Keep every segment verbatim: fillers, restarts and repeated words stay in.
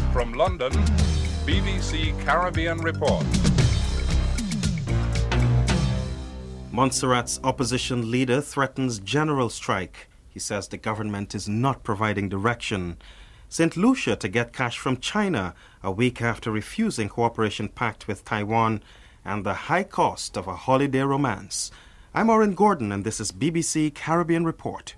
From London, B B C Caribbean Report. Montserrat's opposition leader threatens general strike. He says the government is not providing direction. Saint Lucia to get cash from China a week after refusing cooperation pact with Taiwan, and the high cost of a holiday romance. I'm Oren Gordon, and this is B B C Caribbean Report.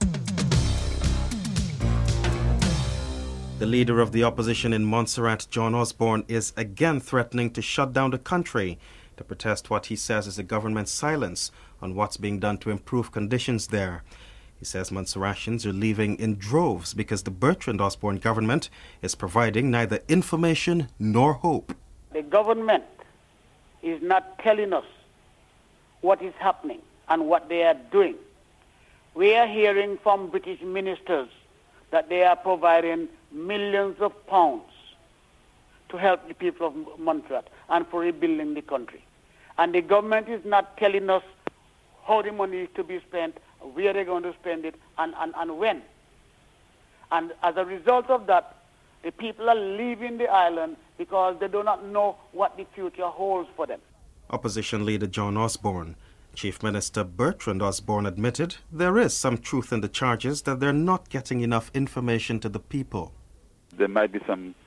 The leader of the opposition in Montserrat, John Osborne, is again threatening to shut down the country to protest what he says is the government's silence on what's being done to improve conditions there. He says Montserratians are leaving in droves because the Bertrand Osborne government is providing neither information nor hope. The government is not telling us what is happening and what they are doing. We are hearing from British ministers that they are providing millions of pounds to help the people of Montserrat and for rebuilding the country. And the government is not telling us how the money is to be spent, where they're going to spend it, and, and, and when. And as a result of that, the people are leaving the island because they do not know what the future holds for them. Opposition leader John Osborne. Chief Minister Bertrand Osborne admitted there is some truth in the charges that they're not getting enough information to the people. There might be some